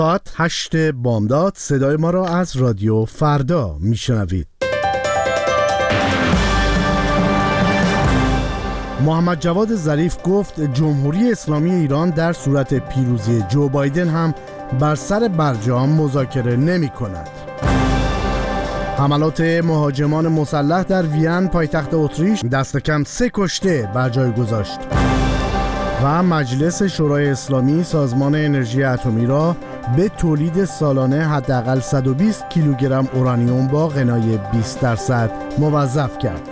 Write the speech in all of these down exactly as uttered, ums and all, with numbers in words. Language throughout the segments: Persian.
ساعت هشت بامداد صدای ما را از رادیو فردا میشنوید. محمد جواد ظریف گفت جمهوری اسلامی ایران در صورت پیروزی جو بایدن هم بر سر برجام مذاکره نمی کند. حملات مهاجمان مسلح در وین پایتخت اتریش دست کم سه کشته بر جای گذاشت و مجلس شورای اسلامی سازمان انرژی اتمی را به تولید سالانه حداقل صد و بیست کیلوگرم اورانیوم با غنای بیست درصد موظف کرد.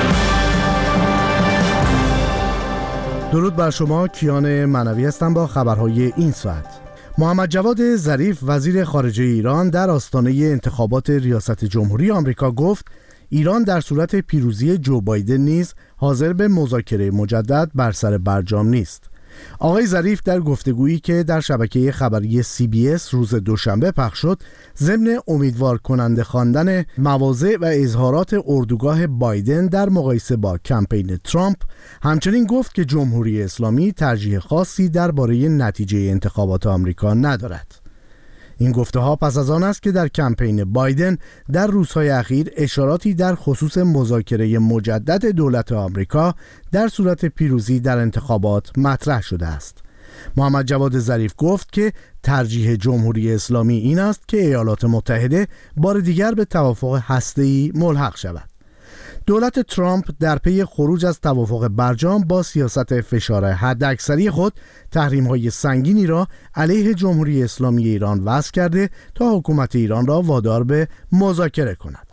درود بر شما، کیان معنوی هستم با خبرهای این ساعت. محمد جواد ظریف وزیر خارجه ایران در آستانه انتخابات ریاست جمهوری آمریکا گفت ایران در صورت پیروزی جو بایدن نیز حاضر به مذاکره مجدد بر سر برجام نیست. آقای ظریف در گفتگویی که در شبکه خبری سی بی اس روز دوشنبه پخش شد، ضمن امیدوار کننده خواندن مواضع و اظهارات اردوگاه بایدن در مقایسه با کمپین ترامپ، همچنین گفت که جمهوری اسلامی ترجیح خاصی درباره نتیجه انتخابات آمریکا ندارد. این گفته ها پس از آن است که در کمپین بایدن در روزهای اخیر اشاراتی در خصوص مذاکره مجدد دولت آمریکا در صورت پیروزی در انتخابات مطرح شده است. محمد جواد ظریف گفت که ترجیح جمهوری اسلامی این است که ایالات متحده بار دیگر به توافق هسته‌ای ملحق شود. دولت ترامپ در پی خروج از توافق برجام با سیاست فشار حداکثری خود تحریم‌های سنگینی را علیه جمهوری اسلامی ایران وضع کرده تا حکومت ایران را وادار به مذاکره کند.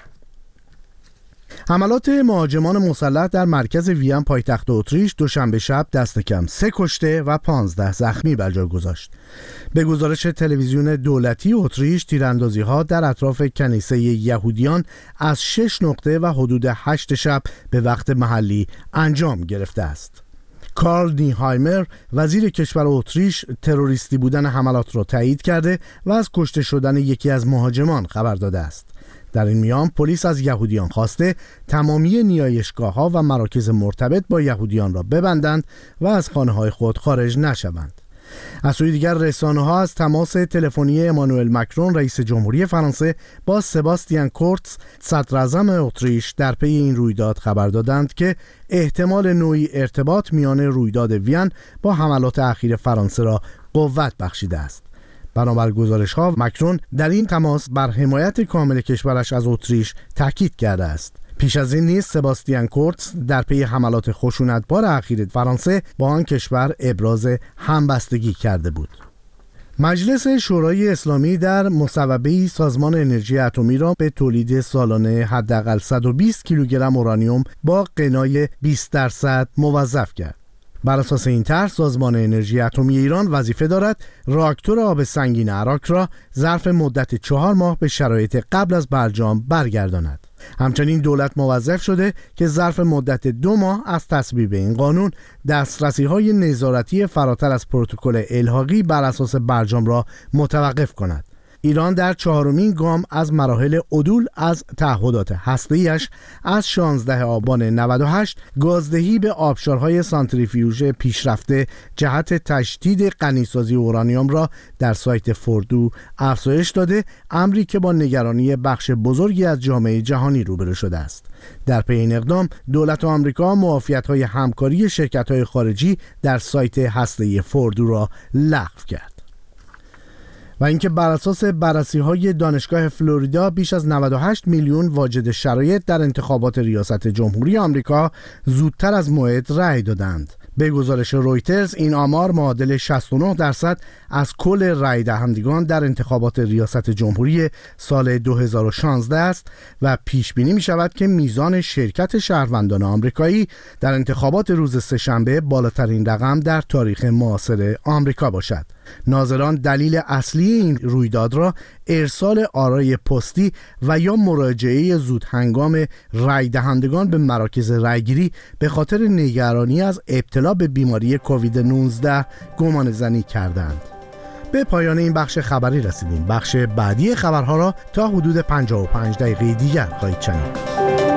حملات مهاجمان مسلح در مرکز وین پایتخت اتریش دوشنبه شب دست کم سه کشته و پانزده زخمی بر جای گذاشت. به گزارش تلویزیون دولتی اتریش، تیراندازی‌ها در اطراف کنیسه یهودیان از شش نقطه و حدود هشت شب به وقت محلی انجام گرفته است. کارل نیهایمر وزیر کشور اتریش تروریستی بودن حملات را تایید کرده و از کشته شدن یکی از مهاجمان خبر داده است. در این میان پلیس از یهودیان خواسته تمامی نیایشگاه‌ها و مراکز مرتبط با یهودیان را ببندند و از خانه‌های خود خارج نشوند. از سوی دیگر رسانه‌ها از تماس تلفنی امانوئل مکرون رئیس جمهوری فرانسه با سباستیان کورتز صدراعظم اتریش در پی این رویداد خبر دادند که احتمال نوعی ارتباط میان رویداد وین با حملات اخیر فرانسه را قوت بخشیده است. بنابر گزارش‌ها مکرون در این تماس بر حمایت کامل کشورش از اتریش تاکید کرده است. پیش از این نیز سباستیان کورتز در پی حملات خشونتبار اخیر فرانسه با آن کشور ابراز همبستگی کرده بود. مجلس شورای اسلامی در مصوبه سازمان انرژی اتمی را به تولید سالانه حداقل صد و بیست کیلوگرم اورانیوم با غنای بیست درصد موظف کرد. بر اساس این طرح سازمان انرژی اتمی ایران وظیفه دارد راکتور آب سنگین عراق را ظرف مدت چهار ماه به شرایط قبل از برجام برگرداند. همچنین دولت موظف شده که ظرف مدت دو ماه از تصویب این قانون دسترسی‌های نظارتی فراتر از پروتکل الحاقی بر اساس برجام را متوقف کند. ایران در چهارمین گام از مراحل عدول از تعهدات هسته‌ایش از شانزدهم آبان نود و هشت گازدهی به آبشارهای سانتریفیوژ پیشرفته جهت تشدید غنیسازی اورانیوم را در سایت فوردو افزایش داده، امری که با نگرانی بخش بزرگی از جامعه جهانی روبرو شده است. در پی این اقدام دولت آمریکا معافیت‌های همکاری شرکت‌های خارجی در سایت هسته‌ای فوردو را لغو کرد. و اینکه بر اساس بررسی‌های دانشگاه فلوریدا بیش از نود و هشت میلیون واجد شرایط در انتخابات ریاست جمهوری آمریکا زودتر از موعد رأی دادند. به گزارش رویترز این آمار معادل شصت و نه درصد از کل رأی دهندگان در انتخابات ریاست جمهوری سال دو هزار و شانزده است و پیش بینی می شود که میزان شرکت شهروندان آمریکایی در انتخابات روز سه‌شنبه بالاترین رقم در تاریخ معاصر آمریکا باشد. ناظران دلیل اصلی این رویداد را ارسال آرای پستی و یا مراجعه زود هنگام رای دهندگان به مراکز رایگیری به خاطر نگرانی از ابتلا به بیماری کووید نوزده گمان زنی کردند. به پایان این بخش خبری رسیدیم. بخش بعدی خبرها را تا حدود پنجاه و پنج دقیقه دیگر خواهید شنید.